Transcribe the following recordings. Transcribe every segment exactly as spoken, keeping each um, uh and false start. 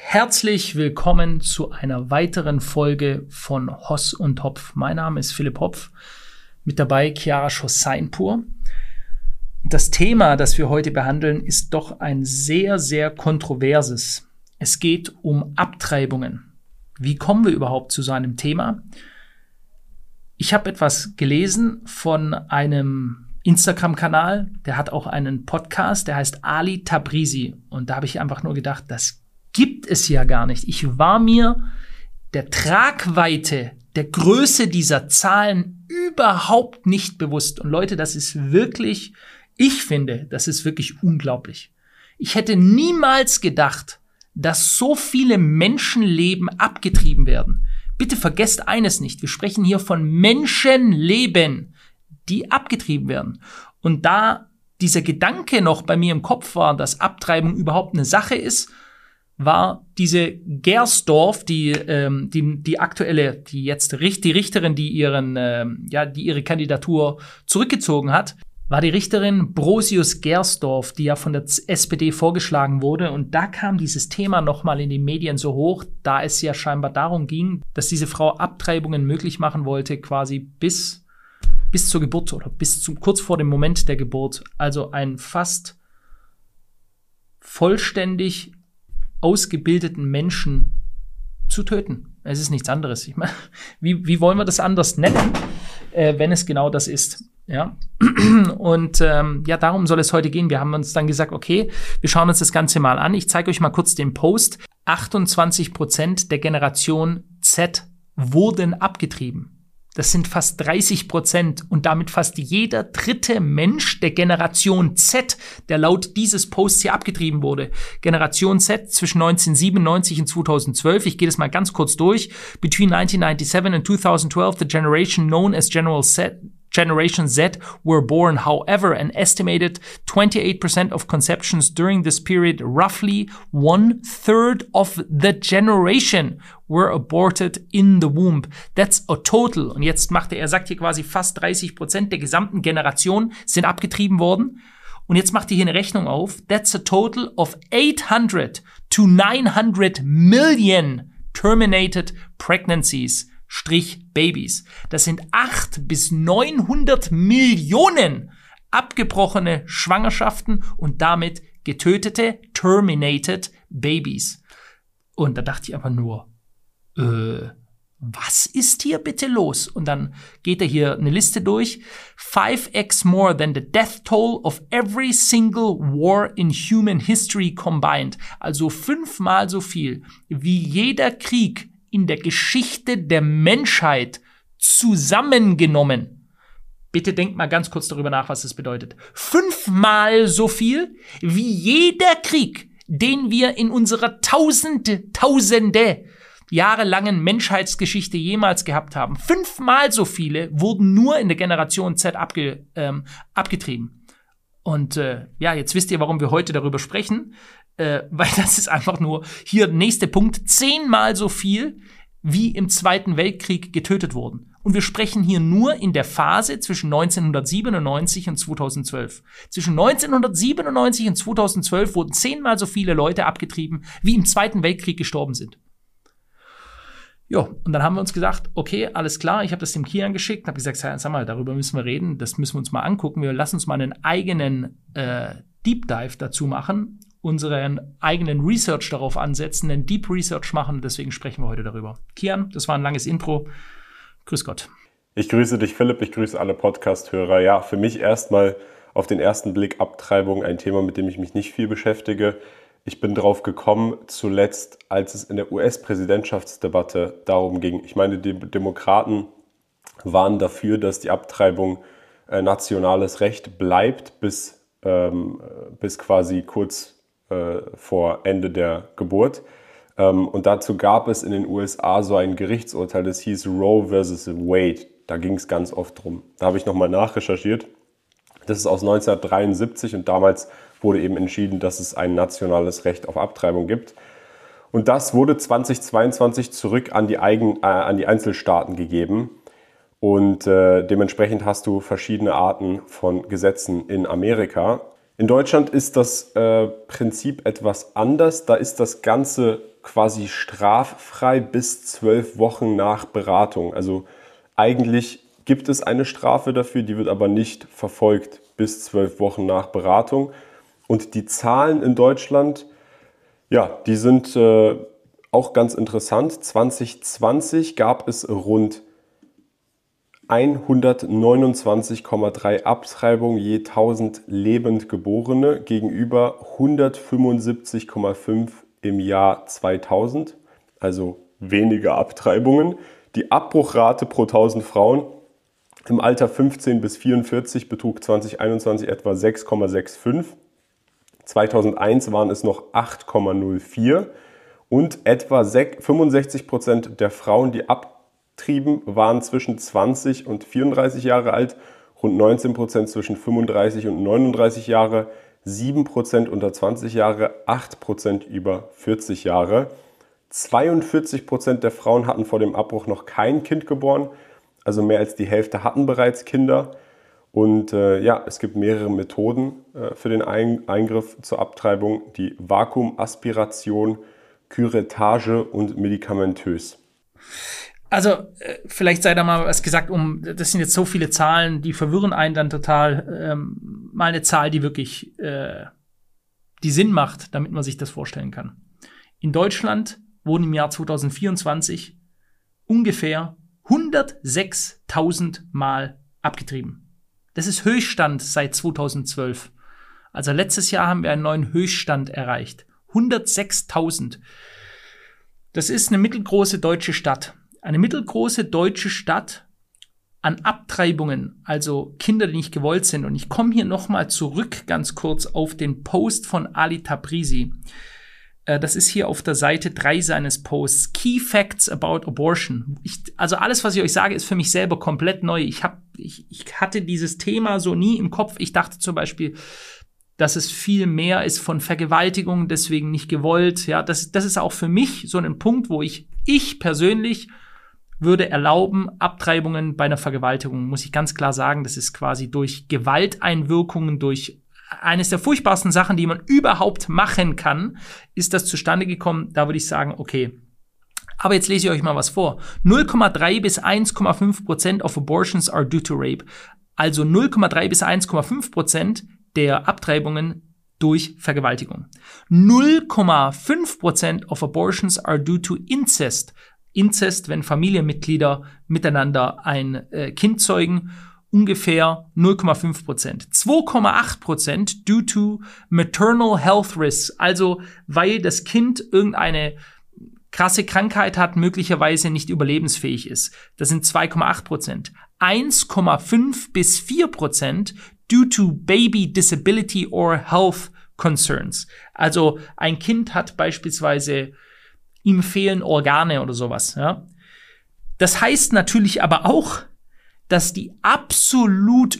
Herzlich willkommen zu einer weiteren Folge von Hoss und Hopf. Mein Name ist Philipp Hopf, mit dabei Chiara Schosseinpur. Das Thema, das wir heute behandeln, ist doch ein sehr, sehr kontroverses. Es geht um Abtreibungen. Wie kommen wir überhaupt zu so einem Thema? Ich habe etwas gelesen von einem Instagram-Kanal, der hat auch einen Podcast, der heißt Ali Tabrizi. Und da habe ich einfach nur gedacht, das gibt es ja gar nicht. Ich war mir der Tragweite, der Größe dieser Zahlen überhaupt nicht bewusst. Und Leute, das ist wirklich, ich finde, das ist wirklich unglaublich. Ich hätte niemals gedacht, dass so viele Menschenleben abgetrieben werden. Bitte vergesst eines nicht. Wir sprechen hier von Menschenleben, die abgetrieben werden. Und da dieser Gedanke noch bei mir im Kopf war, dass Abtreibung überhaupt eine Sache ist, war diese Gersdorf, die ähm, die die aktuelle, die jetzt die Richterin, die ihren ähm, ja die ihre Kandidatur zurückgezogen hat, war die Richterin Brosius Gersdorf, die ja von der S P D vorgeschlagen wurde. Und da kam dieses Thema nochmal in die Medien so hoch, da es ja scheinbar darum ging, dass diese Frau Abtreibungen möglich machen wollte, quasi bis bis zur Geburt oder bis zum kurz vor dem Moment der Geburt. Also ein fast vollständig ausgebildeten Menschen zu töten. Es ist nichts anderes. Ich meine, wie, wie wollen wir das anders nennen, äh, wenn es genau das ist? Ja. Und ähm, ja, darum soll es heute gehen. Wir haben uns dann gesagt, okay, wir schauen uns das Ganze mal an. Ich zeige euch mal kurz den Post. achtundzwanzig Prozent der Generation Z wurden abgetrieben. Das sind fast dreißig Prozent und damit fast jeder dritte Mensch der Generation Z, der laut dieses Posts hier abgetrieben wurde. Generation Z zwischen neunzehnhundertsiebenundneunzig und zweitausendzwölf. Ich gehe das mal ganz kurz durch. Between nineteen ninety-seven and twenty twelve, the generation known as General Z, Generation Z were born. However, an estimated twenty-eight percent of conceptions during this period, roughly one third of the generation, were aborted in the womb. That's a total. Und jetzt macht er, er sagt hier quasi fast dreißig Prozent der gesamten Generation sind abgetrieben worden. Und jetzt macht er hier eine Rechnung auf. That's a total of eight hundred to nine hundred million terminated pregnancies. Strich Babys. Das sind acht bis neunhundert Millionen abgebrochene Schwangerschaften und damit getötete, terminated Babys. Und da dachte ich aber nur, äh, was ist hier bitte los? Und dann geht er hier eine Liste durch. five x more than the death toll of every single war in human history combined. Also fünfmal so viel wie jeder Krieg in der Geschichte der Menschheit zusammengenommen. Bitte denkt mal ganz kurz darüber nach, was das bedeutet. Fünfmal so viel wie jeder Krieg, den wir in unserer Tausende, Tausende jahrelangen Menschheitsgeschichte jemals gehabt haben. Fünfmal so viele wurden nur in der Generation Z abge, ähm, abgetrieben. Und äh, ja, jetzt wisst ihr, warum wir heute darüber sprechen. Äh, weil das ist einfach nur, hier nächster Punkt, zehnmal so viel, wie im Zweiten Weltkrieg getötet wurden. Und wir sprechen hier nur in der Phase zwischen neunzehnhundertsiebenundneunzig und zweitausendzwölf. Zwischen neunzehnhundertsiebenundneunzig und zweitausendzwölf wurden zehnmal so viele Leute abgetrieben, wie im Zweiten Weltkrieg gestorben sind. Ja, und dann haben wir uns gesagt, okay, alles klar, ich habe das dem Kian geschickt, habe gesagt, sag mal, darüber müssen wir reden, das müssen wir uns mal angucken, wir lassen uns mal einen eigenen äh, Deep Dive dazu machen, unseren eigenen Research darauf ansetzen, einen Deep Research machen. Deswegen sprechen wir heute darüber. Kian, das war ein langes Intro. Grüß Gott. Ich grüße dich, Philipp. Ich grüße alle Podcast-Hörer. Ja, für mich erstmal auf den ersten Blick Abtreibung, ein Thema, mit dem ich mich nicht viel beschäftige. Ich bin drauf gekommen, zuletzt, als es in der U S-Präsidentschaftsdebatte darum ging. Ich meine, die Demokraten waren dafür, dass die Abtreibung äh, nationales Recht bleibt, bis, ähm, bis quasi kurz vor Ende der Geburt. Und dazu gab es in den U S A so ein Gerichtsurteil, das hieß Roe versus Wade. Da ging es ganz oft drum. Da habe ich nochmal nachrecherchiert. Das ist aus neunzehnhundertdreiundsiebzig und damals wurde eben entschieden, dass es ein nationales Recht auf Abtreibung gibt. Und das wurde zweitausendzweiundzwanzig zurück an die, Eigen, äh, an die Einzelstaaten gegeben. Und äh, dementsprechend hast du verschiedene Arten von Gesetzen in Amerika. In Deutschland ist das äh, Prinzip etwas anders. Da ist das Ganze quasi straffrei bis zwölf Wochen nach Beratung. Also eigentlich gibt es eine Strafe dafür, die wird aber nicht verfolgt bis zwölf Wochen nach Beratung. Und die Zahlen in Deutschland, ja, die sind äh, auch ganz interessant. zwanzig zwanzig gab es rund hundertneunundzwanzig Komma drei Abtreibungen je tausend lebend Geborene gegenüber hundertfünfundsiebzig Komma fünf im Jahr zweitausend, also weniger Abtreibungen. Die Abbruchrate pro tausend Frauen im Alter fünfzehn bis vierundvierzig betrug zwanzig einundzwanzig etwa sechs Komma fünfundsechzig. zweitausendeins waren es noch acht Komma null vier und etwa fünfundsechzig Prozent der Frauen, die abtrieben, waren zwischen zwanzig und vierunddreißig Jahre alt, rund neunzehn Prozent zwischen fünfunddreißig und neununddreißig Jahre, sieben Prozent unter zwanzig Jahre, acht Prozent über vierzig Jahre. zweiundvierzig Prozent der Frauen hatten vor dem Abbruch noch kein Kind geboren, also mehr als die Hälfte hatten bereits Kinder. Und äh, ja, es gibt mehrere Methoden äh, für den Ein- Eingriff zur Abtreibung, die Vakuumaspiration, Curettage und medikamentös. Also, äh, vielleicht sei da mal was gesagt, um, das sind jetzt so viele Zahlen, die verwirren einen dann total. Ähm, mal eine Zahl, die wirklich, äh, die Sinn macht, damit man sich das vorstellen kann. In Deutschland wurden im Jahr zweitausendvierundzwanzig ungefähr hundertsechstausend Mal abgetrieben. Das ist Höchststand seit zweitausendzwölf. Also letztes Jahr haben wir einen neuen Höchststand erreicht. hundertsechstausend. Das ist eine mittelgroße deutsche Stadt. Eine mittelgroße deutsche Stadt an Abtreibungen, also Kinder, die nicht gewollt sind. Und ich komme hier nochmal zurück ganz kurz auf den Post von Ali Tabrizi. Das ist hier auf der Seite drei seines Posts. Key Facts about Abortion. Ich, also alles, was ich euch sage, ist für mich selber komplett neu. Ich, hab, ich, ich hatte dieses Thema so nie im Kopf. Ich dachte zum Beispiel, dass es viel mehr ist von Vergewaltigung, deswegen nicht gewollt. Ja, das, das ist auch für mich so ein Punkt, wo ich, ich persönlich würde erlauben, Abtreibungen bei einer Vergewaltigung, muss ich ganz klar sagen, das ist quasi durch Gewalteinwirkungen, durch eines der furchtbarsten Sachen, die man überhaupt machen kann, ist das zustande gekommen. Da würde ich sagen, okay. Aber jetzt lese ich euch mal was vor. null Komma drei bis eins Komma fünf Prozent of abortions are due to rape. Also null Komma drei bis eins Komma fünf Prozent der Abtreibungen durch Vergewaltigung. null Komma fünf Prozent of abortions are due to incest. Incest, wenn Familienmitglieder miteinander ein äh, Kind zeugen. Ungefähr null Komma fünf Prozent. zwei Komma acht Prozent due to maternal health risks, also weil das Kind irgendeine krasse Krankheit hat, möglicherweise nicht überlebensfähig ist. Das sind zwei Komma acht Prozent. eins Komma fünf bis vier Prozent due to baby disability or health concerns. Also ein Kind hat beispielsweise, ihm fehlen Organe oder sowas. Ja. Das heißt natürlich aber auch, dass die absolut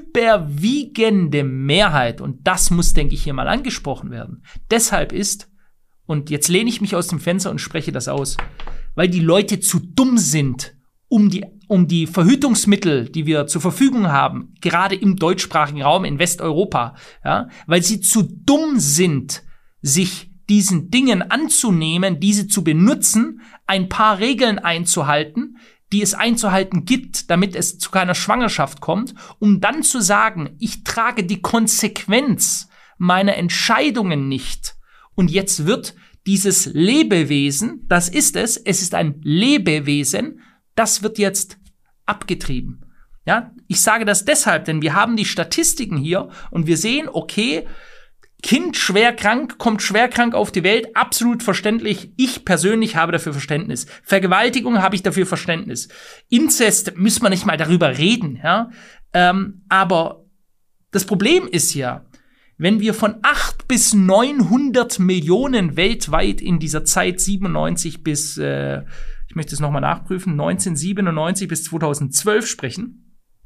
überwiegende Mehrheit, und das muss, denke ich, hier mal angesprochen werden, deshalb ist, und jetzt lehne ich mich aus dem Fenster und spreche das aus, weil die Leute zu dumm sind, um die, um die Verhütungsmittel, die wir zur Verfügung haben, gerade im deutschsprachigen Raum in Westeuropa, ja, weil sie zu dumm sind, sich diesen Dingen anzunehmen, diese zu benutzen, ein paar Regeln einzuhalten, die es einzuhalten gibt, damit es zu keiner Schwangerschaft kommt, um dann zu sagen, ich trage die Konsequenz meiner Entscheidungen nicht. Und jetzt wird dieses Lebewesen, das ist es, es ist ein Lebewesen, das wird jetzt abgetrieben. Ja, ich sage das deshalb, denn wir haben die Statistiken hier und wir sehen, okay, Kind schwer krank, kommt schwer krank auf die Welt, absolut verständlich. Ich persönlich habe dafür Verständnis. Vergewaltigung habe ich dafür Verständnis. Inzest müssen wir nicht mal darüber reden, ja. Ähm, aber das Problem ist ja, wenn wir von acht bis neunhundert Millionen weltweit in dieser Zeit siebenundneunzig bis, äh, ich möchte es nochmal nachprüfen, neunzehnhundertsiebenundneunzig bis zweitausendzwölf sprechen,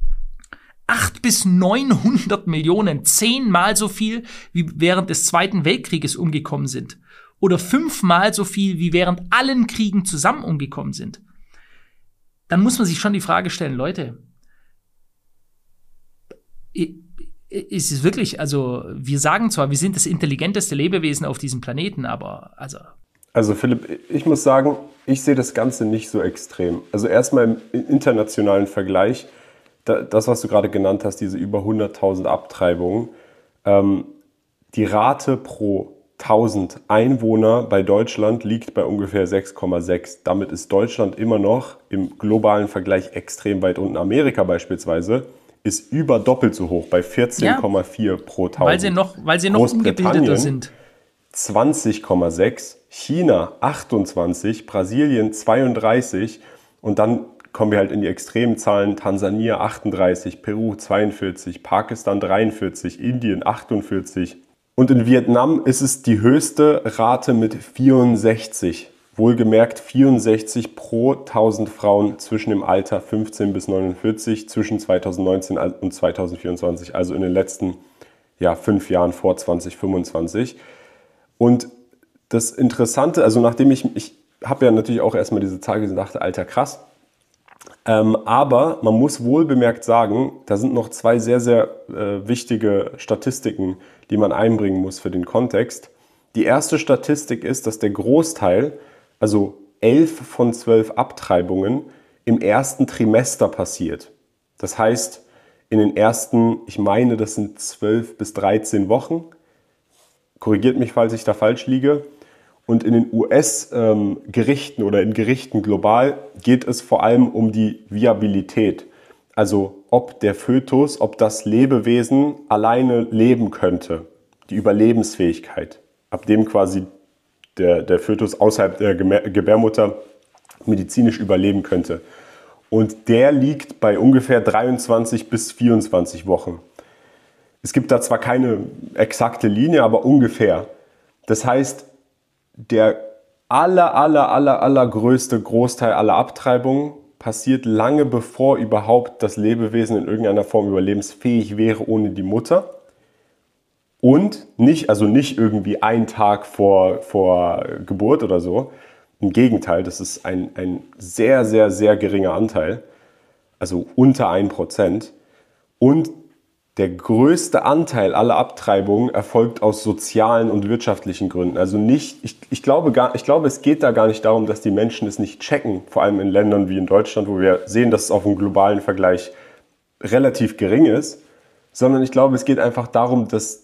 acht bis neunhundert Millionen, zehnmal so viel, wie während des Zweiten Weltkrieges umgekommen sind. Oder fünfmal so viel, wie während allen Kriegen zusammen umgekommen sind. Dann muss man sich schon die Frage stellen, Leute, ist es wirklich, also wir sagen zwar, wir sind das intelligenteste Lebewesen auf diesem Planeten, aber also... Also Philipp, ich muss sagen, ich sehe das Ganze nicht so extrem. Also erstmal im internationalen Vergleich, das, was du gerade genannt hast, diese über hunderttausend Abtreibungen, ähm, die Rate pro tausend Einwohner bei Deutschland liegt bei ungefähr sechs Komma sechs. Damit ist Deutschland immer noch im globalen Vergleich extrem weit unten. Amerika beispielsweise ist über doppelt so hoch, bei vierzehn Komma vier ja, pro tausend. Weil sie noch, weil sie noch ungebildeter sind. zwanzig Komma sechs, China achtundzwanzig, Brasilien zweiunddreißig und dann kommen wir halt in die extremen Zahlen. Tansania achtunddreißig, Peru zweiundvierzig, Pakistan dreiundvierzig, Indien achtundvierzig. Und in Vietnam ist es die höchste Rate mit vierundsechzig. Wohlgemerkt vierundsechzig pro tausend Frauen zwischen dem Alter fünfzehn bis neunundvierzig zwischen zweitausendneunzehn und zweitausendvierundzwanzig, also in den letzten ja, fünf Jahren vor zwanzig fünfundzwanzig. Und das Interessante, also nachdem ich, ich habe ja natürlich auch erstmal diese Zahl gesehen und dachte, alter krass. Ähm, aber man muss wohl bemerkt sagen, da sind noch zwei sehr, sehr äh, wichtige Statistiken, die man einbringen muss für den Kontext. Die erste Statistik ist, dass der Großteil, also elf von zwölf Abtreibungen, im ersten Trimester passiert. Das heißt, in den ersten, ich meine, das sind zwölf bis dreizehn Wochen. Korrigiert mich, falls ich da falsch liege. Und in den U S-Gerichten ähm, oder in Gerichten global geht es vor allem um die Viabilität. Also ob der Fötus, ob das Lebewesen alleine leben könnte. Die Überlebensfähigkeit. Ab dem quasi der, der Fötus außerhalb der Gebärmutter medizinisch überleben könnte. Und der liegt bei ungefähr dreiundzwanzig bis vierundzwanzig Wochen. Es gibt da zwar keine exakte Linie, aber ungefähr. Das heißt, der aller, aller, aller, aller größte Großteil aller Abtreibungen passiert lange bevor überhaupt das Lebewesen in irgendeiner Form überlebensfähig wäre ohne die Mutter. Und nicht, also nicht irgendwie einen Tag vor, vor Geburt oder so. Im Gegenteil, das ist ein, ein sehr, sehr, sehr geringer Anteil. Also unter ein Prozent. Und der größte Anteil aller Abtreibungen erfolgt aus sozialen und wirtschaftlichen Gründen. Also nicht, ich, ich, glaube gar, ich glaube, es geht da gar nicht darum, dass die Menschen es nicht checken, vor allem in Ländern wie in Deutschland, wo wir sehen, dass es auf einem globalen Vergleich relativ gering ist, sondern ich glaube, es geht einfach darum, dass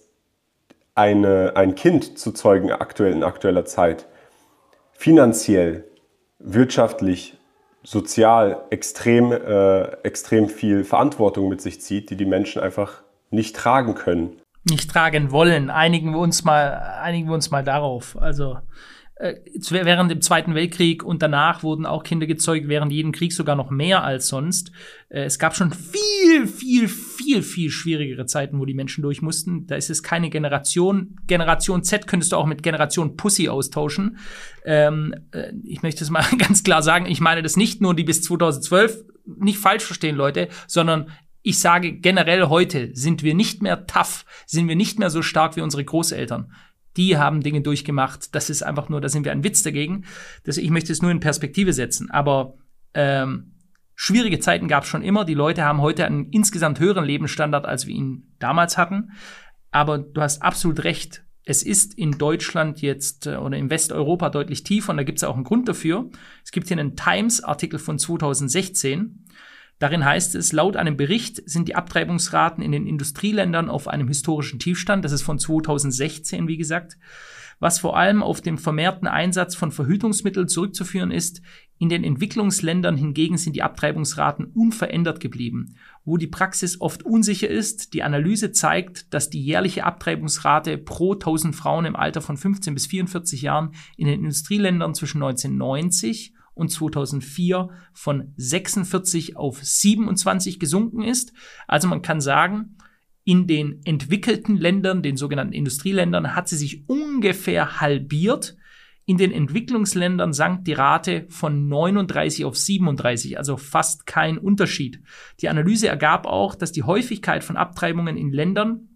eine, ein Kind zu zeugen aktuell in aktueller Zeit finanziell, wirtschaftlich, sozial extrem, äh, extrem viel Verantwortung mit sich zieht, die die Menschen einfach nicht tragen können. Nicht tragen wollen. Einigen wir uns mal, einigen wir uns mal darauf. Also äh, während dem Zweiten Weltkrieg und danach wurden auch Kinder gezeugt, während jedem Krieg sogar noch mehr als sonst. Äh, es gab schon viel, viel, viel, viel schwierigere Zeiten, wo die Menschen durch mussten. Da ist es keine Generation. Generation Z könntest du auch mit Generation Pussy austauschen. Ähm, äh, ich möchte es mal ganz klar sagen, ich meine das nicht nur die bis zweitausendzwölf, nicht falsch verstehen, Leute, sondern ich sage generell heute sind wir nicht mehr tough, sind wir nicht mehr so stark wie unsere Großeltern. Die haben Dinge durchgemacht. Das ist einfach nur, da sind wir ein Witz dagegen. Das, ich möchte es nur in Perspektive setzen. Aber ähm, schwierige Zeiten gab es schon immer. Die Leute haben heute einen insgesamt höheren Lebensstandard, als wir ihn damals hatten. Aber du hast absolut recht. Es ist in Deutschland jetzt äh, oder in Westeuropa deutlich tiefer. Und da gibt es auch einen Grund dafür. Es gibt hier einen Times-Artikel von zweitausendsechzehn. Darin heißt es, laut einem Bericht sind die Abtreibungsraten in den Industrieländern auf einem historischen Tiefstand. Das ist von zweitausendsechzehn, wie gesagt. Was vor allem auf den vermehrten Einsatz von Verhütungsmitteln zurückzuführen ist. In den Entwicklungsländern hingegen sind die Abtreibungsraten unverändert geblieben. Wo die Praxis oft unsicher ist, die Analyse zeigt, dass die jährliche Abtreibungsrate pro tausend Frauen im Alter von fünfzehn bis vierundvierzig Jahren in den Industrieländern zwischen neunzehnhundertneunzig und zweitausendvier von sechsundvierzig auf siebenundzwanzig gesunken ist. Also man kann sagen, in den entwickelten Ländern, den sogenannten Industrieländern, hat sie sich ungefähr halbiert. In den Entwicklungsländern sank die Rate von neununddreißig auf siebenunddreißig, also fast kein Unterschied. Die Analyse ergab auch, dass die Häufigkeit von Abtreibungen in Ländern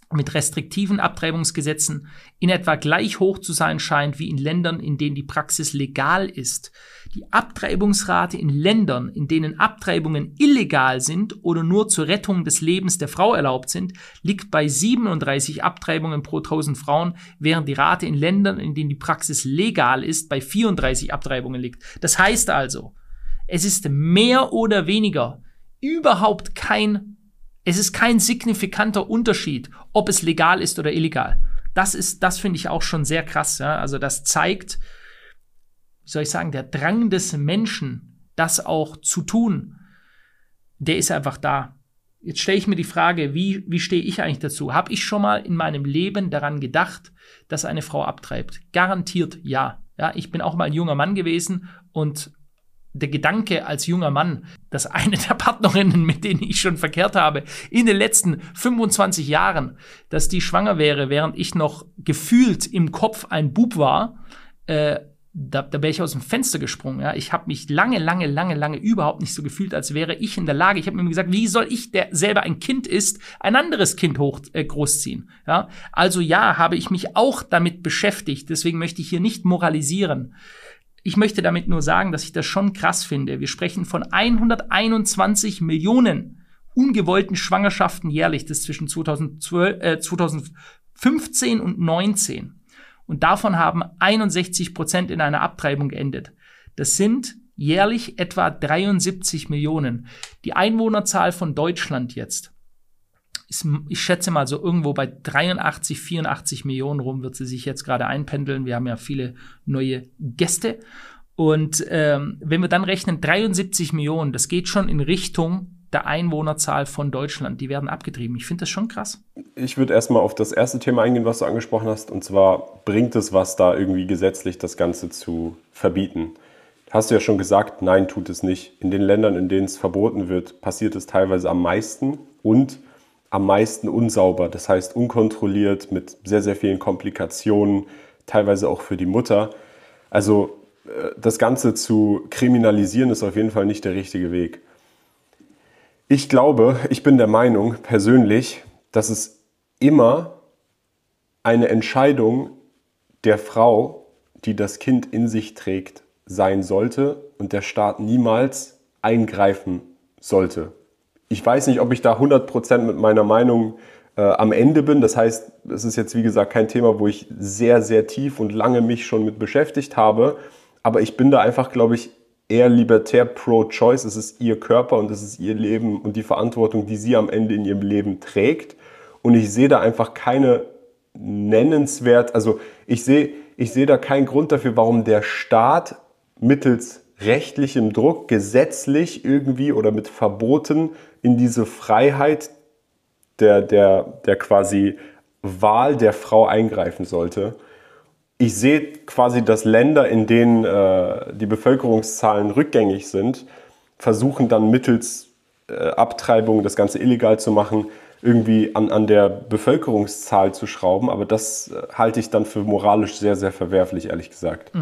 mit restriktiven Abtreibungsgesetzen in etwa gleich hoch zu sein scheint wie in Ländern, in denen die Praxis legal ist. Die Abtreibungsrate in Ländern, in denen Abtreibungen illegal sind oder nur zur Rettung des Lebens der Frau erlaubt sind, liegt bei siebenunddreißig Abtreibungen pro tausend Frauen, während die Rate in Ländern, in denen die Praxis legal ist, bei vierunddreißig Abtreibungen liegt. Das heißt also, es ist mehr oder weniger überhaupt kein Es ist kein signifikanter Unterschied, ob es legal ist oder illegal. Das ist, das finde ich auch schon sehr krass. Ja? Also das zeigt, wie soll ich sagen, der Drang des Menschen, das auch zu tun, der ist einfach da. Jetzt stelle ich mir die Frage, wie, wie stehe ich eigentlich dazu? Habe ich schon mal in meinem Leben daran gedacht, dass eine Frau abtreibt? Garantiert ja. Ja, ich bin auch mal ein junger Mann gewesen und der Gedanke als junger Mann, dass eine der Partnerinnen, mit denen ich schon verkehrt habe, in den letzten fünfundzwanzig Jahren, dass die schwanger wäre, während ich noch gefühlt im Kopf ein Bub war, äh, da, da wäre ich aus dem Fenster gesprungen. Ja? Ich habe mich lange, lange, lange, lange überhaupt nicht so gefühlt, als wäre ich in der Lage. Ich habe mir gesagt, wie soll ich, der selber ein Kind ist, ein anderes Kind hoch äh, großziehen? Ja? Also ja, habe ich mich auch damit beschäftigt. Deswegen möchte ich hier nicht moralisieren. Ich möchte damit nur sagen, dass ich das schon krass finde. Wir sprechen von hunderteinundzwanzig Millionen ungewollten Schwangerschaften jährlich. Das ist zwischen zweitausendzwölf, äh, zweitausendfünfzehn und neunzehn. Und davon haben einundsechzig Prozent in einer Abtreibung geendet. Das sind jährlich etwa dreiundsiebzig Millionen. Die Einwohnerzahl von Deutschland jetzt ist, ich schätze mal so irgendwo bei dreiundachtzig, vierundachtzig Millionen rum wird sie sich jetzt gerade einpendeln. Wir haben ja viele neue Gäste. Und ähm, wenn wir dann rechnen, dreiundsiebzig Millionen, das geht schon in Richtung der Einwohnerzahl von Deutschland. Die werden abgetrieben. Ich finde das schon krass. Ich würde erstmal auf das erste Thema eingehen, was du angesprochen hast. Und zwar, bringt es was, da irgendwie gesetzlich das Ganze zu verbieten? Hast du ja schon gesagt, nein, tut es nicht. In den Ländern, in denen es verboten wird, passiert es teilweise am meisten und am meisten unsauber, das heißt unkontrolliert, mit sehr, sehr vielen Komplikationen, teilweise auch für die Mutter. Also das Ganze zu kriminalisieren ist auf jeden Fall nicht der richtige Weg. Ich glaube, ich bin der Meinung persönlich, dass es immer eine Entscheidung der Frau, die das Kind in sich trägt, sein sollte und der Staat niemals eingreifen sollte. Ich weiß nicht, ob ich da hundert Prozent mit meiner Meinung äh, am Ende bin. Das heißt, es ist jetzt wie gesagt kein Thema, wo ich sehr, sehr tief und lange mich schon mit beschäftigt habe. Aber ich bin da einfach, glaube ich, eher libertär pro-choice. Es ist ihr Körper und es ist ihr Leben und die Verantwortung, die sie am Ende in ihrem Leben trägt. Und ich sehe da einfach keine nennenswert, also ich sehe, ich sehe da keinen Grund dafür, warum der Staat mittels rechtlichem Druck, gesetzlich irgendwie oder mit Verboten in diese Freiheit der, der, der quasi Wahl der Frau eingreifen sollte. Ich sehe quasi, dass Länder, in denen äh, die Bevölkerungszahlen rückgängig sind, versuchen dann mittels äh, Abtreibung das Ganze illegal zu machen, irgendwie an, an der Bevölkerungszahl zu schrauben. Aber das äh, halte ich dann für moralisch sehr, sehr verwerflich, ehrlich gesagt.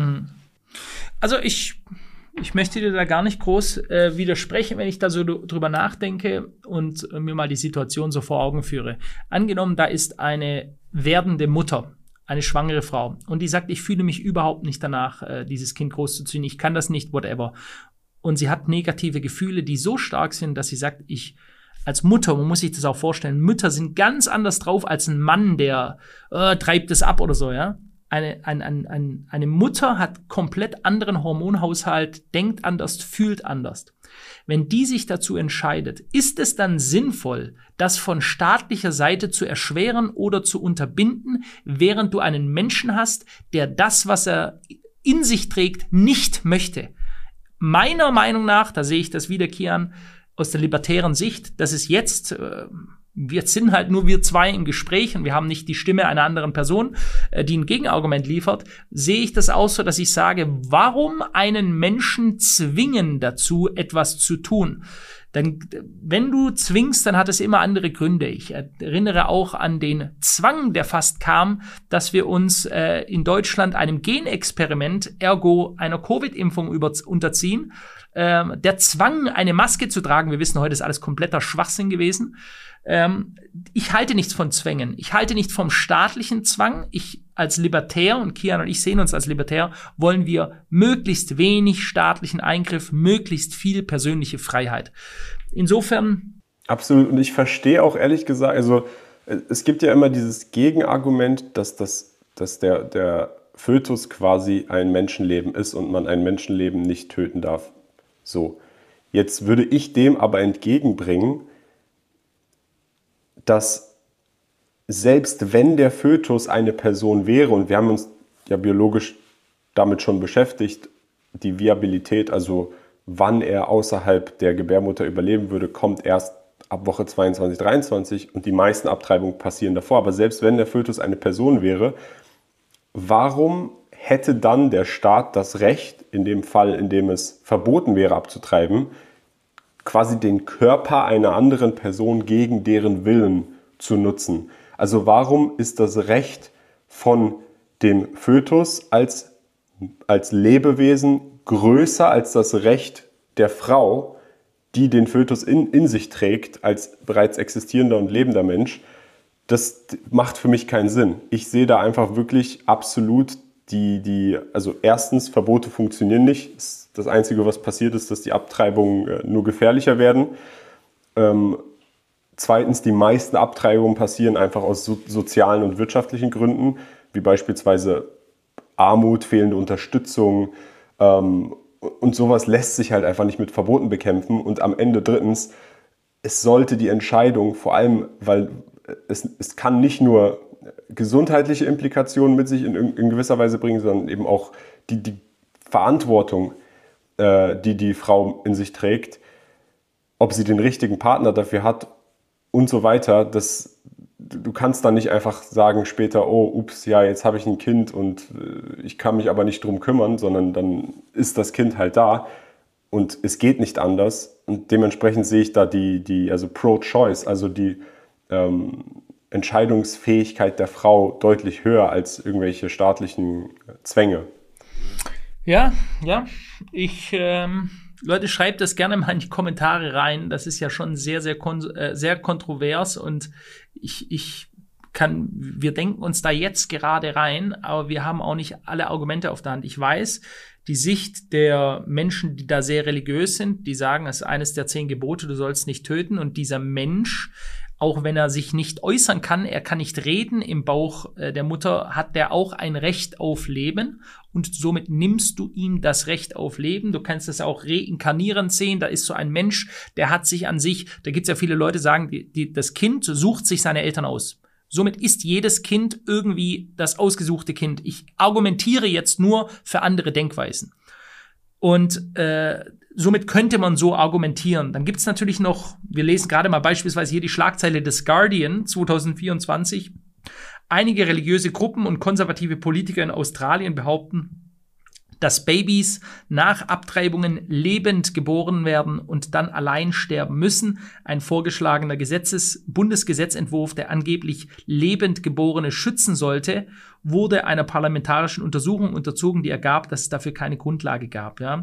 Also ich... Ich möchte dir da gar nicht groß äh, widersprechen, wenn ich da so drüber nachdenke und äh, mir mal die Situation so vor Augen führe. Angenommen, da ist eine werdende Mutter, eine schwangere Frau, und die sagt, ich fühle mich überhaupt nicht danach, äh, dieses Kind großzuziehen, ich kann das nicht, whatever. Und sie hat negative Gefühle, die so stark sind, dass sie sagt, ich als Mutter, man muss sich das auch vorstellen, Mütter sind ganz anders drauf als ein Mann, der äh, treibt es ab oder so, ja. Eine, ein, ein, ein, eine Mutter hat komplett anderen Hormonhaushalt, denkt anders, fühlt anders. Wenn die sich dazu entscheidet, ist es dann sinnvoll, das von staatlicher Seite zu erschweren oder zu unterbinden, während du einen Menschen hast, der das, was er in sich trägt, nicht möchte? Meiner Meinung nach, da sehe ich das wieder, Kian, aus der libertären Sicht, das ist jetzt... Äh, Jetzt sind halt nur wir zwei im Gespräch und wir haben nicht die Stimme einer anderen Person, die ein Gegenargument liefert, sehe ich das auch so, dass ich sage, warum einen Menschen zwingen dazu, etwas zu tun? Dann, wenn du zwingst, dann hat es immer andere Gründe. Ich erinnere auch an den Zwang, der fast kam, dass wir uns äh, in Deutschland einem Genexperiment, ergo einer Covid-Impfung über, unterziehen. Ähm, der Zwang, eine Maske zu tragen, wir wissen heute, ist alles kompletter Schwachsinn gewesen. Ähm, ich halte nichts von Zwängen. Ich halte nicht vom staatlichen Zwang. Ich als Libertär, und Kian und ich sehen uns als Libertär, wollen wir möglichst wenig staatlichen Eingriff, möglichst viel persönliche Freiheit. Insofern... Absolut. Und ich verstehe auch ehrlich gesagt, also es gibt ja immer dieses Gegenargument, dass, das, dass der, der Fötus quasi ein Menschenleben ist und man ein Menschenleben nicht töten darf. So. Jetzt würde ich dem aber entgegenbringen, dass selbst wenn der Fötus eine Person wäre, und wir haben uns ja biologisch damit schon beschäftigt, die Viabilität, also wann er außerhalb der Gebärmutter überleben würde, kommt erst ab Woche zweiundzwanzig, dreiundzwanzig und die meisten Abtreibungen passieren davor. Aber selbst wenn der Fötus eine Person wäre, warum hätte dann der Staat das Recht, in dem Fall, in dem es verboten wäre abzutreiben, quasi den Körper einer anderen Person gegen deren Willen zu nutzen? Also warum ist das Recht von dem Fötus als, als Lebewesen größer als das Recht der Frau, die den Fötus in, in sich trägt, als bereits existierender und lebender Mensch? Das macht für mich keinen Sinn. Ich sehe da einfach wirklich absolut die, die, also erstens, Verbote funktionieren nicht. Das Einzige, was passiert ist, dass die Abtreibungen nur gefährlicher werden. Ähm, zweitens, die meisten Abtreibungen passieren einfach aus so, sozialen und wirtschaftlichen Gründen, wie beispielsweise Armut, fehlende Unterstützung, ähm, und sowas lässt sich halt einfach nicht mit Verboten bekämpfen. Und am Ende drittens, es sollte die Entscheidung, vor allem, weil es, es kann nicht nur gesundheitliche Implikationen mit sich in, in gewisser Weise bringen, sondern eben auch die, die Verantwortung, äh, die die Frau in sich trägt, ob sie den richtigen Partner dafür hat und so weiter. Das, du kannst dann nicht einfach sagen später, oh, ups, ja, jetzt habe ich ein Kind und äh, ich kann mich aber nicht drum kümmern, sondern dann ist das Kind halt da und es geht nicht anders. Und dementsprechend sehe ich da die, die also Pro-Choice, also die ähm, Entscheidungsfähigkeit der Frau deutlich höher als irgendwelche staatlichen Zwänge. Ja, ja. Ich, ähm, Leute, schreibt das gerne mal in die Kommentare rein. Das ist ja schon sehr, sehr, kon- äh, sehr kontrovers und ich, ich kann, wir denken uns da jetzt gerade rein, aber wir haben auch nicht alle Argumente auf der Hand. Ich weiß, die Sicht der Menschen, die da sehr religiös sind, die sagen, es ist eines der zehn Gebote, du sollst nicht töten. Und dieser Mensch, auch wenn er sich nicht äußern kann, er kann nicht reden im Bauch äh, der Mutter, hat der auch ein Recht auf Leben. Und somit nimmst du ihm das Recht auf Leben. Du kannst das auch reinkarnierend sehen. Da ist so ein Mensch, der hat sich an sich, da gibt es ja viele Leute, die sagen, die, die, das Kind sucht sich seine Eltern aus. Somit ist jedes Kind irgendwie das ausgesuchte Kind. Ich argumentiere jetzt nur für andere Denkweisen. Und äh, somit könnte man so argumentieren. Dann gibt es natürlich noch, wir lesen gerade mal beispielsweise hier die Schlagzeile des Guardian zwanzig vierundzwanzig. Einige religiöse Gruppen und konservative Politiker in Australien behaupten, dass Babys nach Abtreibungen lebend geboren werden und dann allein sterben müssen. Ein vorgeschlagener Gesetzes- Bundesgesetzentwurf, der angeblich lebend Geborene schützen sollte, wurde einer parlamentarischen Untersuchung unterzogen, die ergab, dass es dafür keine Grundlage gab. Ja.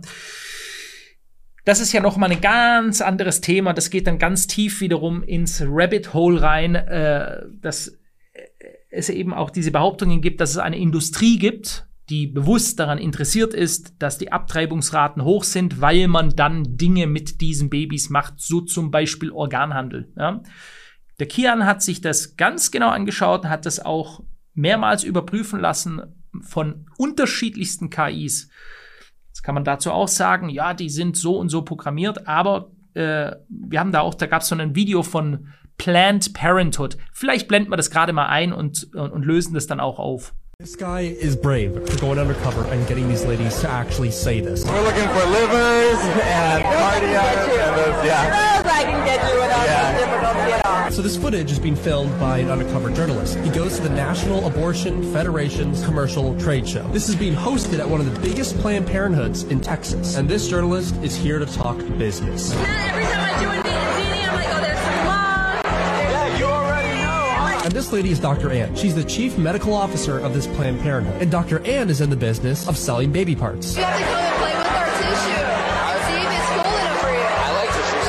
Das ist ja noch mal ein ganz anderes Thema. Das geht dann ganz tief wiederum ins Rabbit Hole rein, äh, dass es eben auch diese Behauptungen gibt, dass es eine Industrie gibt, die bewusst daran interessiert ist, dass die Abtreibungsraten hoch sind, weil man dann Dinge mit diesen Babys macht, so zum Beispiel Organhandel. Ja. Der Kian hat sich das ganz genau angeschaut und hat das auch mehrmals überprüfen lassen von unterschiedlichsten K Is. Jetzt kann man dazu auch sagen, ja, die sind so und so programmiert, aber äh, wir haben da auch, da gab es so ein Video von Planned Parenthood. Vielleicht blenden wir das gerade mal ein und, und, und lösen das dann auch auf. This guy is brave for going undercover and getting these ladies to actually say this. We're looking for livers and cardiac and those, yeah. I can get you without yeah. difficulty at all. So this footage is being filmed by an undercover journalist. He goes to the National Abortion Federation's commercial trade show. This is being hosted at one of the biggest Planned Parenthoods in Texas. And this journalist is here to talk business. Every time I doing D D. I'm like, oh, there's some love. Yeah, you already know. And this lady is Doctor Ann. She's the chief medical officer of this Planned Parenthood. And Doctor Ann is in the business of selling baby parts. You have to come and play with our tissue. See if it's cool enough for you. I like tissues.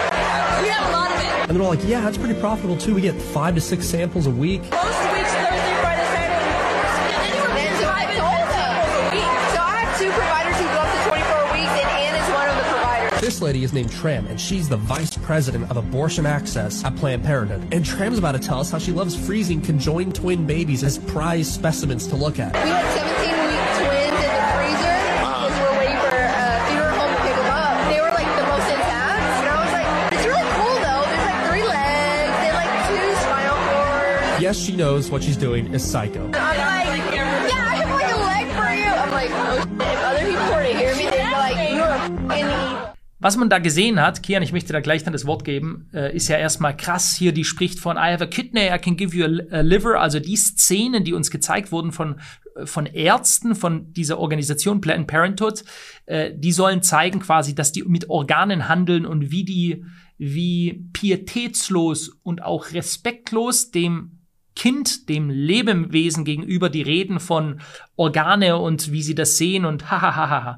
We have a lot of it. And they're all like, yeah, that's pretty profitable too. We get five to six samples a week. Most weeks, Thursday, Friday, Saturday. Anywhere And between so I five and told ten samples a them. week. So I have two providers who go up to twenty-four weeks, and Ann is one of the providers. This lady is named Tram, and she's the vice president of abortion access at Planned Parenthood. And Tram's about to tell us how she loves freezing conjoined twin babies as prize specimens to look at. We had seventeen-week twins in the freezer because we're waiting for a funeral home to pick them up. They were like the most intact, and I was like, it's really cool though. There's like three legs, they like two spinal cords. Yes, she knows what she's doing is psycho. I'm like, yeah, I have like a leg for you. I'm like, oh shit. If other people were to hear me, they'd be like, you're fucking evil. Was man da gesehen hat, Kian, ich möchte da gleich dann das Wort geben, äh, ist ja erstmal krass. Hier, die spricht von I have a kidney, I can give you a, a liver. Also die Szenen, die uns gezeigt wurden von, von Ärzten, von dieser Organisation Planned Parenthood, äh, die sollen zeigen quasi, dass die mit Organen handeln und wie die, wie pietätslos und auch respektlos dem Kind, dem Lebewesen gegenüber die reden von Organe und wie sie das sehen und hahaha.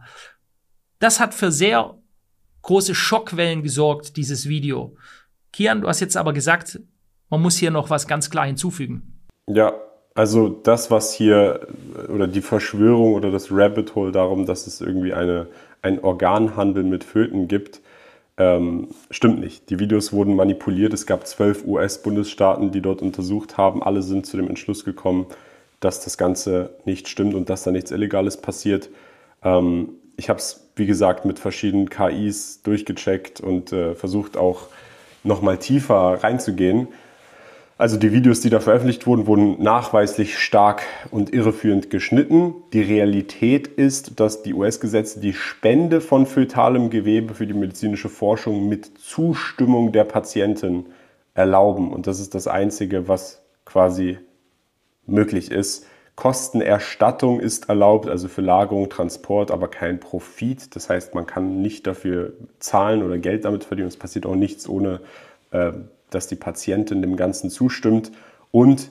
Das hat für sehr große Schockwellen gesorgt, dieses Video. Kian, du hast jetzt aber gesagt, man muss hier noch was ganz klar hinzufügen. Ja, also das, was hier, oder die Verschwörung oder das Rabbit Hole darum, dass es irgendwie eine, einen Organhandel mit Föten gibt, ähm, stimmt nicht. Die Videos wurden manipuliert. Es gab zwölf U S-Bundesstaaten, die dort untersucht haben. Alle sind zu dem Entschluss gekommen, dass das Ganze nicht stimmt und dass da nichts Illegales passiert. Ähm, ich habe es, wie gesagt, mit verschiedenen K Is durchgecheckt und äh, versucht auch nochmal tiefer reinzugehen. Also die Videos, die da veröffentlicht wurden, wurden nachweislich stark und irreführend geschnitten. Die Realität ist, dass die U S-Gesetze die Spende von fötalem Gewebe für die medizinische Forschung mit Zustimmung der Patientin erlauben. Und das ist das Einzige, was quasi möglich ist. Kostenerstattung ist erlaubt, also für Lagerung, Transport, aber kein Profit. Das heißt, man kann nicht dafür zahlen oder Geld damit verdienen. Es passiert auch nichts, ohne äh, dass die Patientin dem Ganzen zustimmt. Und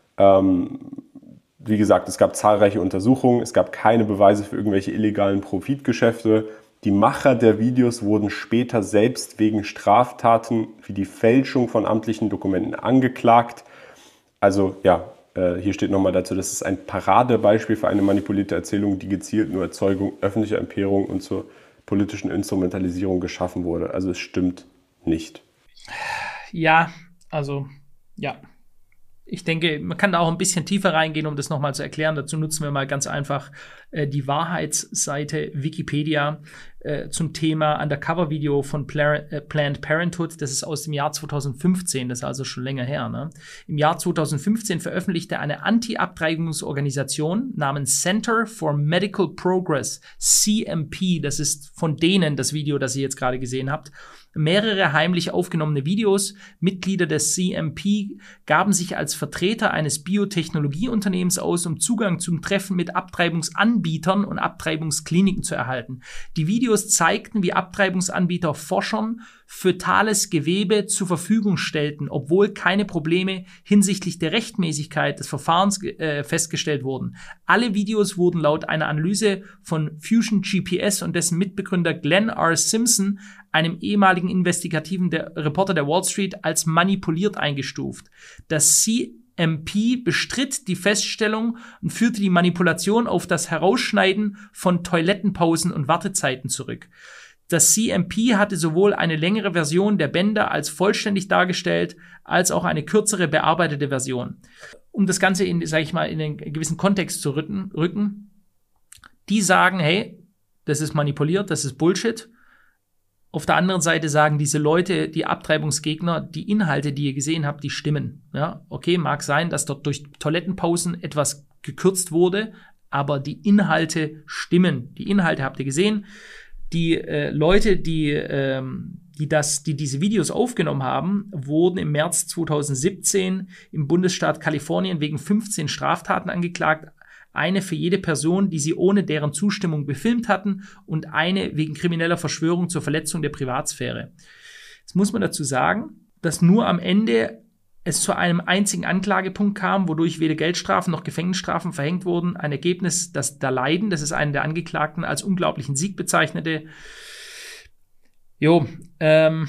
ähm, wie gesagt, es gab zahlreiche Untersuchungen. Es gab keine Beweise für irgendwelche illegalen Profitgeschäfte. Die Macher der Videos wurden später selbst wegen Straftaten wie die Fälschung von amtlichen Dokumenten angeklagt. Also ja, hier steht nochmal dazu, das ist ein Paradebeispiel für eine manipulierte Erzählung, die gezielt nur Erzeugung öffentlicher Empörung und zur politischen Instrumentalisierung geschaffen wurde. Also es stimmt nicht. Ja, also, ja. Ich denke, man kann da auch ein bisschen tiefer reingehen, um das nochmal zu erklären. Dazu nutzen wir mal ganz einfach äh, die Wahrheitsseite Wikipedia äh, zum Thema Undercover-Video von Pla- äh, Planned Parenthood. Das ist aus dem Jahr zweitausendfünfzehn, das ist also schon länger her. Ne? Im Jahr zweitausendfünfzehn veröffentlichte eine Anti-Abtreibungsorganisation namens Center for Medical Progress, C M P, das ist von denen das Video, das ihr jetzt gerade gesehen habt, mehrere heimlich aufgenommene Videos. Mitglieder des C M P gaben sich als Vertreter eines Biotechnologieunternehmens aus, um Zugang zum Treffen mit Abtreibungsanbietern und Abtreibungskliniken zu erhalten. Die Videos zeigten, wie Abtreibungsanbieter Forschern fötales Gewebe zur Verfügung stellten, obwohl keine Probleme hinsichtlich der Rechtmäßigkeit des Verfahrens äh, festgestellt wurden. Alle Videos wurden laut einer Analyse von Fusion G P S und dessen Mitbegründer Glenn R. Simpson, einem ehemaligen investigativen der Reporter der Wall Street, als manipuliert eingestuft. Das C M P bestritt die Feststellung und führte die Manipulation auf das Herausschneiden von Toilettenpausen und Wartezeiten zurück. Das C M P hatte sowohl eine längere Version der Bänder als vollständig dargestellt, als auch eine kürzere bearbeitete Version. Um das Ganze in, sag ich mal, in einen gewissen Kontext zu rücken, rücken, die sagen, hey, das ist manipuliert, das ist Bullshit. Auf der anderen Seite sagen diese Leute, die Abtreibungsgegner, die Inhalte, die ihr gesehen habt, die stimmen. Ja, okay, mag sein, dass dort durch Toilettenpausen etwas gekürzt wurde, aber die Inhalte stimmen. Die Inhalte habt ihr gesehen. Die äh, Leute, die, ähm, die, das, die diese Videos aufgenommen haben, wurden im März zweitausendsiebzehn im Bundesstaat Kalifornien wegen fünfzehn Straftaten angeklagt. Eine für jede Person, die sie ohne deren Zustimmung gefilmt hatten, und eine wegen krimineller Verschwörung zur Verletzung der Privatsphäre. Jetzt muss man dazu sagen, dass nur am Ende es zu einem einzigen Anklagepunkt kam, wodurch weder Geldstrafen noch Gefängnisstrafen verhängt wurden. Ein Ergebnis, das da Leiden, das ist einer der Angeklagten, als unglaublichen Sieg bezeichnete. Jo, ähm,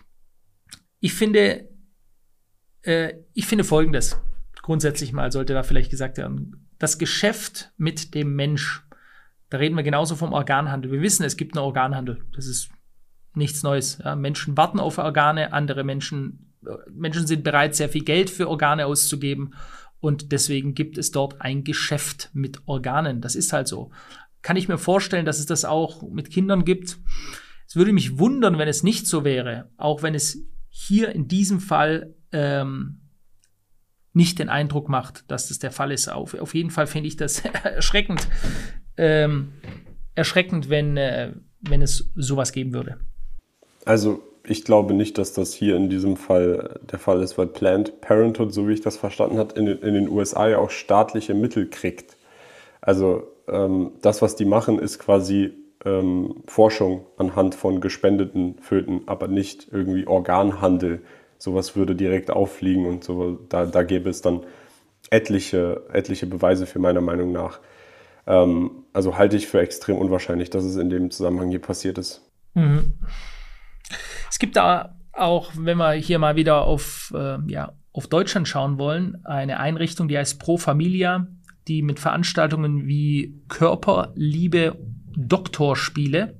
ich finde, äh, ich finde Folgendes. Grundsätzlich mal sollte da vielleicht gesagt werden. Das Geschäft mit dem Mensch, da reden wir genauso vom Organhandel. Wir wissen, es gibt einen Organhandel. Das ist nichts Neues. Ja, Menschen warten auf Organe, andere Menschen Menschen sind bereit, sehr viel Geld für Organe auszugeben und deswegen gibt es dort ein Geschäft mit Organen. Das ist halt so. Kann ich mir vorstellen, dass es das auch mit Kindern gibt. Es würde mich wundern, wenn es nicht so wäre, auch wenn es hier in diesem Fall ähm, nicht den Eindruck macht, dass das der Fall ist. Auf, auf jeden Fall finde ich das erschreckend, ähm, erschreckend, wenn, äh, wenn es sowas geben würde. Also ich glaube nicht, dass das hier in diesem Fall der Fall ist, weil Planned Parenthood, so wie ich das verstanden habe, in, in den U S A ja auch staatliche Mittel kriegt. Also ähm, das, was die machen, ist quasi ähm, Forschung anhand von gespendeten Föten, aber nicht irgendwie Organhandel. Sowas würde direkt auffliegen und so. Da, da gäbe es dann etliche, etliche Beweise für meiner Meinung nach. Ähm, also halte ich für extrem unwahrscheinlich, dass es in dem Zusammenhang hier passiert ist. Mhm. Es gibt da auch, wenn wir hier mal wieder auf, äh, ja, auf Deutschland schauen wollen, eine Einrichtung, die heißt Pro Familia, die mit Veranstaltungen wie Körperliebe Doktorspiele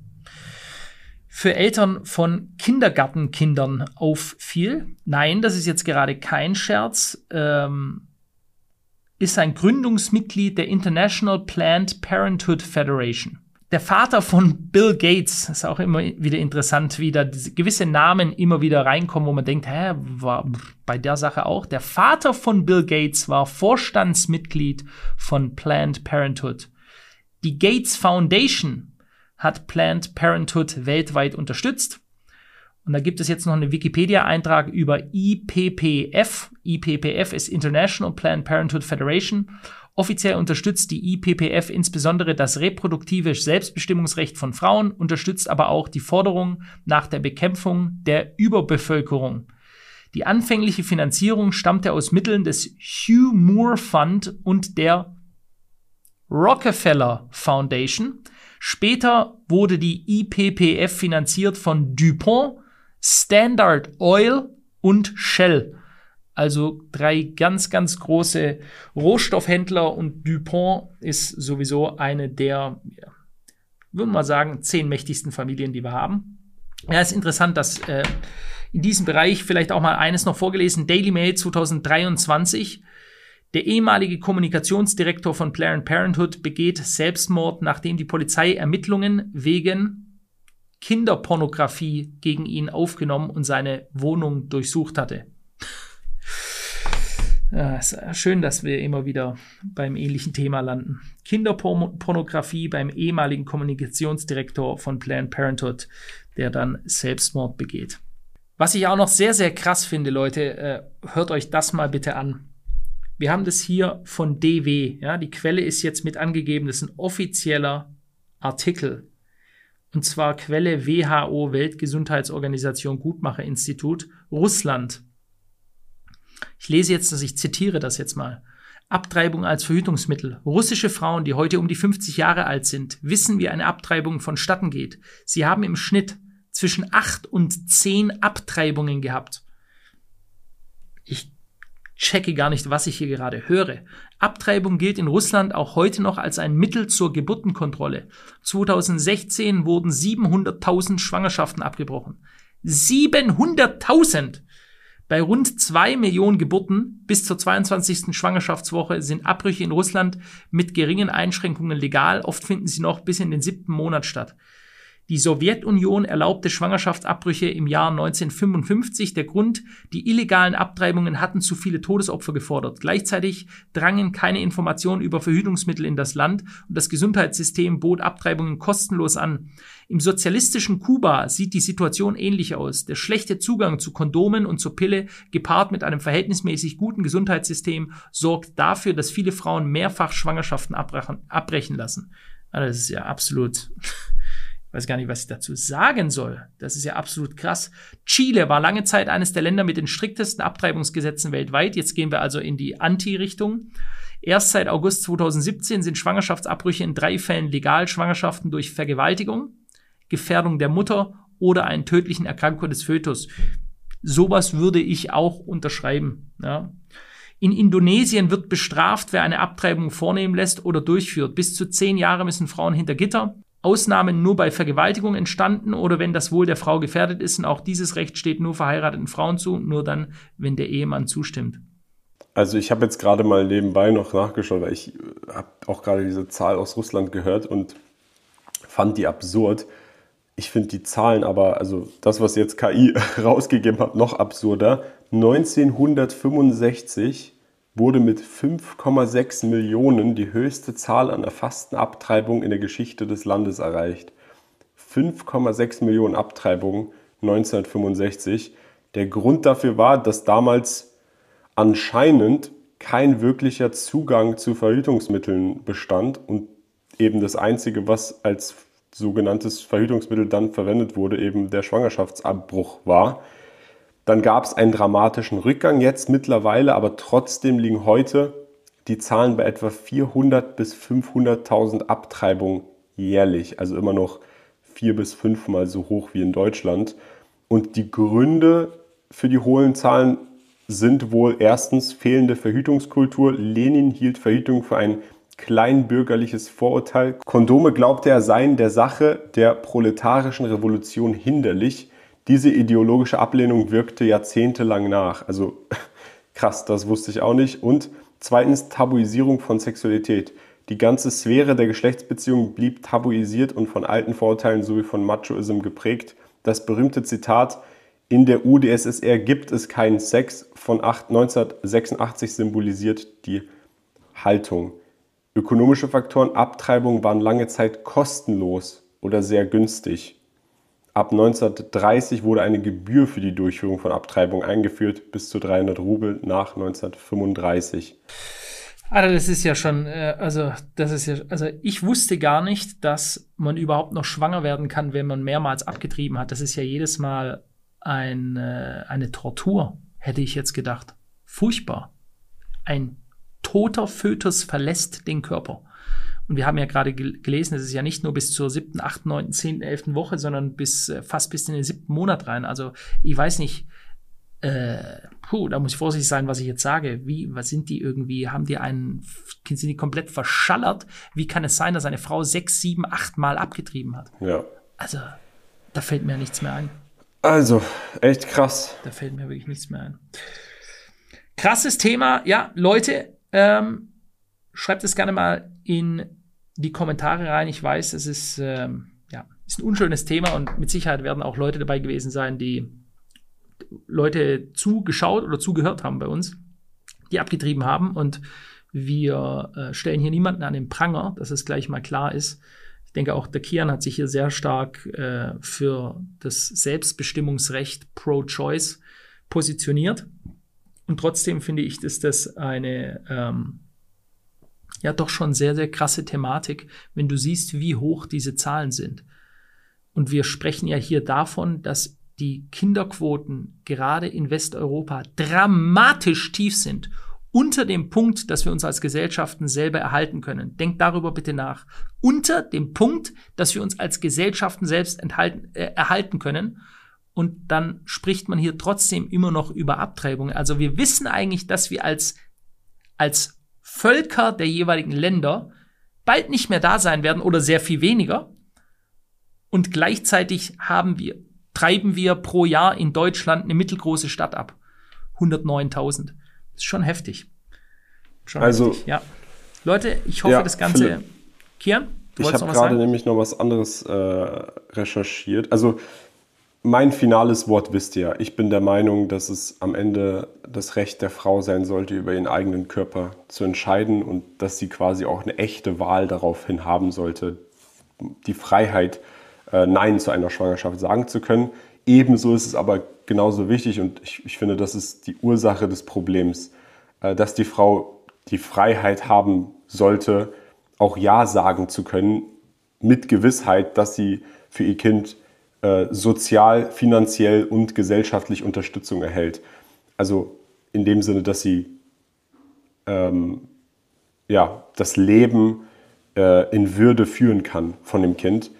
für Eltern von Kindergartenkindern auffiel. Nein, das ist jetzt gerade kein Scherz. Ähm, ist ein Gründungsmitglied der International Planned Parenthood Federation. Der Vater von Bill Gates, ist auch immer wieder interessant, wie da gewisse Namen immer wieder reinkommen, wo man denkt, hä, war bei der Sache auch. Der Vater von Bill Gates war Vorstandsmitglied von Planned Parenthood. Die Gates Foundation hat Planned Parenthood weltweit unterstützt. Und da gibt es jetzt noch einen Wikipedia-Eintrag über I P P F. I P P F ist International Planned Parenthood Federation. Offiziell unterstützt die I P P F insbesondere das reproduktive Selbstbestimmungsrecht von Frauen, unterstützt aber auch die Forderung nach der Bekämpfung der Überbevölkerung. Die anfängliche Finanzierung stammte aus Mitteln des Hugh Moore Fund und der Rockefeller Foundation. Später wurde die I P P F finanziert von DuPont, Standard Oil und Shell. Also drei ganz, ganz große Rohstoffhändler und DuPont ist sowieso eine der, ja, würde man sagen, zehn mächtigsten Familien, die wir haben. Ja, ist interessant, dass äh, in diesem Bereich vielleicht auch mal eines noch vorgelesen, Daily Mail zwanzig dreiundzwanzig, der ehemalige Kommunikationsdirektor von Planned Parenthood begeht Selbstmord, nachdem die Polizei Ermittlungen wegen Kinderpornografie gegen ihn aufgenommen und seine Wohnung durchsucht hatte. Ja, ist schön, dass wir immer wieder beim ähnlichen Thema landen. Kinderpornografie beim ehemaligen Kommunikationsdirektor von Planned Parenthood, der dann Selbstmord begeht. Was ich auch noch sehr, sehr krass finde, Leute, äh, hört euch das mal bitte an. Wir haben das hier von D W. Ja, die Quelle ist jetzt mit angegeben. Das ist ein offizieller Artikel. Und zwar Quelle W H O, Weltgesundheitsorganisation, Gutmacherinstitut, Russland. Ich lese jetzt, dass ich zitiere das jetzt mal. Abtreibung als Verhütungsmittel. Russische Frauen, die heute um die fünfzig Jahre alt sind, wissen, wie eine Abtreibung vonstatten geht. Sie haben im Schnitt zwischen acht und zehn Abtreibungen gehabt. Ich checke gar nicht, was ich hier gerade höre. Abtreibung gilt in Russland auch heute noch als ein Mittel zur Geburtenkontrolle. zwanzig sechzehn wurden siebenhunderttausend Schwangerschaften abgebrochen. siebenhunderttausend! Bei rund zwei Millionen Geburten bis zur zweiundzwanzigsten Schwangerschaftswoche sind Abbrüche in Russland mit geringen Einschränkungen legal. Oft finden sie noch bis in den siebten Monat statt. Die Sowjetunion erlaubte Schwangerschaftsabbrüche im Jahr neunzehnhundertfünfundfünfzig. Der Grund, die illegalen Abtreibungen hatten zu viele Todesopfer gefordert. Gleichzeitig drangen keine Informationen über Verhütungsmittel in das Land und das Gesundheitssystem bot Abtreibungen kostenlos an. Im sozialistischen Kuba sieht die Situation ähnlich aus. Der schlechte Zugang zu Kondomen und zur Pille, gepaart mit einem verhältnismäßig guten Gesundheitssystem, sorgt dafür, dass viele Frauen mehrfach Schwangerschaften abbrechen, abbrechen lassen. Also das ist ja absolut weiß gar nicht, was ich dazu sagen soll. Das ist ja absolut krass. Chile war lange Zeit eines der Länder mit den striktesten Abtreibungsgesetzen weltweit. Jetzt gehen wir also in die Anti-Richtung. Erst seit August zweitausendsiebzehn sind Schwangerschaftsabbrüche in drei Fällen legal. Schwangerschaften durch Vergewaltigung, Gefährdung der Mutter oder einen tödlichen Erkrankung des Fötus. Sowas würde ich auch unterschreiben. Ja. In Indonesien wird bestraft, wer eine Abtreibung vornehmen lässt oder durchführt. Bis zu zehn Jahre müssen Frauen hinter Gitter. Ausnahmen nur bei Vergewaltigung entstanden oder wenn das Wohl der Frau gefährdet ist. Und auch dieses Recht steht nur verheirateten Frauen zu, nur dann, wenn der Ehemann zustimmt. Also ich habe jetzt gerade mal nebenbei noch nachgeschaut, weil ich habe auch gerade diese Zahl aus Russland gehört und fand die absurd. Ich finde die Zahlen aber, also das, was jetzt K I rausgegeben hat, noch absurder. neunzehnhundertfünfundsechzig wurde mit fünf Komma sechs Millionen die höchste Zahl an erfassten Abtreibungen in der Geschichte des Landes erreicht. fünf Komma sechs Millionen Abtreibungen neunzehnhundertfünfundsechzig. Der Grund dafür war, dass damals anscheinend kein wirklicher Zugang zu Verhütungsmitteln bestand und eben das Einzige, was als sogenanntes Verhütungsmittel dann verwendet wurde, eben der Schwangerschaftsabbruch war. Dann gab es einen dramatischen Rückgang jetzt mittlerweile, aber trotzdem liegen heute die Zahlen bei etwa vierhundert bis fünfhunderttausend Abtreibungen jährlich, also immer noch vier bis fünfmal so hoch wie in Deutschland. Und die Gründe für die hohen Zahlen sind wohl erstens fehlende Verhütungskultur. Lenin hielt Verhütung für ein kleinbürgerliches Vorurteil. Kondome glaubte er seien der Sache der proletarischen Revolution hinderlich. Diese ideologische Ablehnung wirkte jahrzehntelang nach. Also krass, das wusste ich auch nicht. Und zweitens Tabuisierung von Sexualität. Die ganze Sphäre der Geschlechtsbeziehungen blieb tabuisiert und von alten Vorurteilen sowie von Machoism geprägt. Das berühmte Zitat: In der U d S S R gibt es keinen Sex von neunzehnhundertsechsundachtzig symbolisiert die Haltung. Ökonomische Faktoren: Abtreibungen waren lange Zeit kostenlos oder sehr günstig. Ab neunzehnhundertdreißig wurde eine Gebühr für die Durchführung von Abtreibungen eingeführt, bis zu dreihundert Rubel nach neunzehnhundertfünfunddreißig. Also das ist ja schon, äh, also das ist ja, also ich wusste gar nicht, dass man überhaupt noch schwanger werden kann, wenn man mehrmals abgetrieben hat. Das ist ja jedes Mal ein, äh, eine Tortur, hätte ich jetzt gedacht. Furchtbar. Ein toter Fötus verlässt den Körper. Und wir haben ja gerade gel- gelesen, es ist ja nicht nur bis zur siebten, achten, neunten, zehnten, elften Woche, sondern bis äh, fast bis in den siebten Monat rein. Also ich weiß nicht, äh, puh, da muss ich vorsichtig sein, was ich jetzt sage. Wie, was sind die irgendwie? Haben die einen, sind die komplett verschallert? Wie kann es sein, dass eine Frau sechs, sieben, acht Mal abgetrieben hat? Ja. Also, da fällt mir nichts mehr ein. Also, echt krass. Da fällt mir wirklich nichts mehr ein. Krasses Thema. Ja, Leute, ähm, schreibt es gerne mal in die Kommentare rein. Ich weiß, es ist, ähm, ja, ist ein unschönes Thema und mit Sicherheit werden auch Leute dabei gewesen sein, die Leute zugeschaut oder zugehört haben bei uns, die abgetrieben haben. Und wir äh, stellen hier niemanden an den Pranger, dass es gleich mal klar ist. Ich denke, auch der Kian hat sich hier sehr stark äh, für das Selbstbestimmungsrecht Pro-Choice positioniert. Und trotzdem finde ich, dass das eine ähm, ja doch schon sehr, sehr krasse Thematik, wenn du siehst, wie hoch diese Zahlen sind. Und wir sprechen ja hier davon, dass die Kinderquoten gerade in Westeuropa dramatisch tief sind. Unter dem Punkt, dass wir uns als Gesellschaften selber erhalten können. Denkt darüber bitte nach. Unter dem Punkt, dass wir uns als Gesellschaften selbst enthalten, äh, erhalten können. Und dann spricht man hier trotzdem immer noch über Abtreibung. Also wir wissen eigentlich, dass wir als, als Völker der jeweiligen Länder bald nicht mehr da sein werden oder sehr viel weniger. Und gleichzeitig haben wir, treiben wir pro Jahr in Deutschland eine mittelgroße Stadt ab. hundertneuntausend. Das ist schon heftig. Schon also, heftig, ja. Leute, ich hoffe, ja, das Ganze. Philipp, Kian, du ich wolltest habe noch was gerade sagen? nämlich noch was anderes äh, recherchiert. Also mein finales Wort wisst ihr. Ich bin der Meinung, dass es am Ende das Recht der Frau sein sollte, über ihren eigenen Körper zu entscheiden und dass sie quasi auch eine echte Wahl daraufhin haben sollte, die Freiheit, äh, Nein zu einer Schwangerschaft sagen zu können. Ebenso ist es aber genauso wichtig und ich, ich finde, das ist die Ursache des Problems, äh, dass die Frau die Freiheit haben sollte, auch Ja sagen zu können, mit Gewissheit, dass sie für ihr Kind äh, sozial, finanziell und gesellschaftlich Unterstützung erhält. Also in dem Sinne, dass sie ähm, ja, das Leben äh, in Würde führen kann von dem Kind.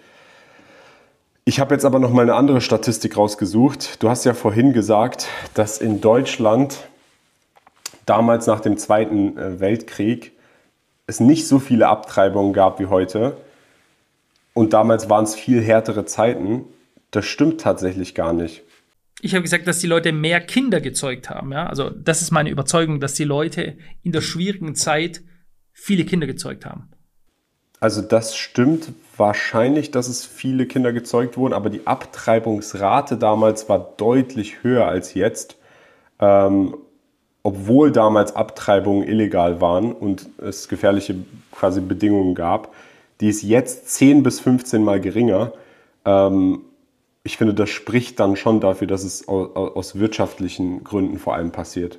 Ich habe jetzt aber noch mal eine andere Statistik rausgesucht. Du hast ja vorhin gesagt, dass in Deutschland damals nach dem Zweiten Weltkrieg es nicht so viele Abtreibungen gab wie heute. Und damals waren es viel härtere Zeiten. Das stimmt tatsächlich gar nicht. Ich habe gesagt, dass die Leute mehr Kinder gezeugt haben. Ja? Also das ist meine Überzeugung, dass die Leute in der schwierigen Zeit viele Kinder gezeugt haben. Also das stimmt wahrscheinlich, dass es viele Kinder gezeugt wurden, aber die Abtreibungsrate damals war deutlich höher als jetzt, ähm, obwohl damals Abtreibungen illegal waren und es gefährliche quasi Bedingungen gab. Die ist jetzt zehn bis fünfzehn Mal geringer. Ähm, ich finde, das spricht dann schon dafür, dass es aus, aus wirtschaftlichen Gründen vor allem passiert.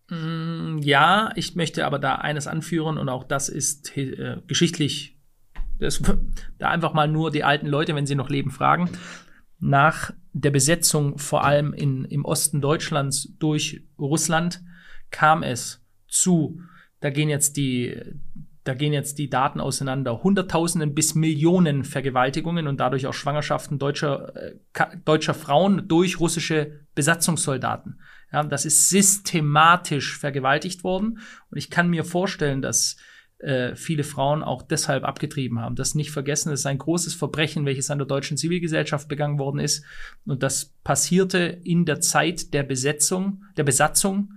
Ja, ich möchte aber da eines anführen und auch das ist äh, geschichtlich. Das, da einfach mal nur die alten Leute, wenn sie noch leben, fragen. Nach der Besetzung, vor allem in, im Osten Deutschlands durch Russland, kam es zu, da gehen jetzt die, da gehen jetzt die Daten auseinander, Hunderttausenden bis Millionen Vergewaltigungen und dadurch auch Schwangerschaften deutscher, äh, deutscher Frauen durch russische Besatzungssoldaten. Ja, das ist systematisch vergewaltigt worden und ich kann mir vorstellen, dass viele Frauen auch deshalb abgetrieben haben. Das nicht vergessen, das ist ein großes Verbrechen, welches an der deutschen Zivilgesellschaft begangen worden ist. Und das passierte in der Zeit der Besetzung, der Besatzung.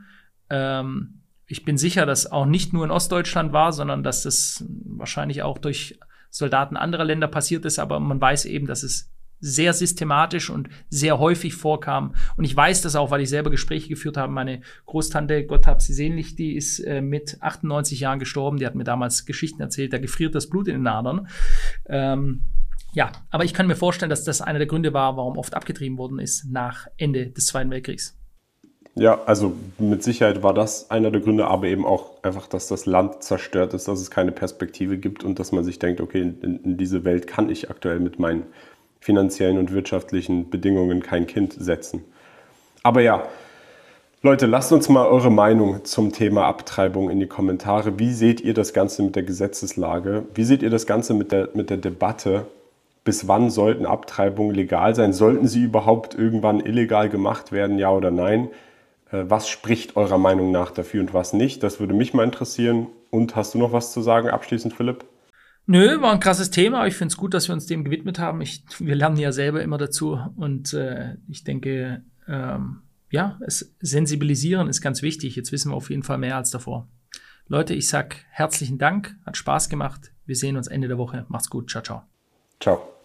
Ähm, ich bin sicher, dass auch nicht nur in Ostdeutschland war, sondern dass das wahrscheinlich auch durch Soldaten anderer Länder passiert ist. Aber man weiß eben, dass es sehr systematisch und sehr häufig vorkam. Und ich weiß das auch, weil ich selber Gespräche geführt habe. Meine Großtante, Gott hab sie sehnlich, die ist äh, mit achtundneunzig Jahren gestorben. Die hat mir damals Geschichten erzählt, da gefriert das Blut in den Adern. Ähm, ja, aber ich kann mir vorstellen, dass das einer der Gründe war, warum oft abgetrieben worden ist nach Ende des Zweiten Weltkriegs. Ja, also mit Sicherheit war das einer der Gründe, aber eben auch einfach, dass das Land zerstört ist, dass es keine Perspektive gibt und dass man sich denkt, okay, in, in diese Welt kann ich aktuell mit meinen finanziellen und wirtschaftlichen Bedingungen kein Kind setzen. Aber ja, Leute, lasst uns mal eure Meinung zum Thema Abtreibung in die Kommentare. Wie seht ihr das Ganze mit der Gesetzeslage? Wie seht ihr das Ganze mit der, mit der Debatte? Bis wann sollten Abtreibungen legal sein? Sollten sie überhaupt irgendwann illegal gemacht werden, ja oder nein? Was spricht eurer Meinung nach dafür und was nicht? Das würde mich mal interessieren. Und hast du noch was zu sagen abschließend, Philipp? Nö, war ein krasses Thema. Ich finde es gut, dass wir uns dem gewidmet haben. Ich, wir lernen ja selber immer dazu. Und äh, ich denke, ähm, ja, es sensibilisieren ist ganz wichtig. Jetzt wissen wir auf jeden Fall mehr als davor. Leute, ich sag herzlichen Dank. Hat Spaß gemacht. Wir sehen uns Ende der Woche. Macht's gut. Ciao, ciao. Ciao.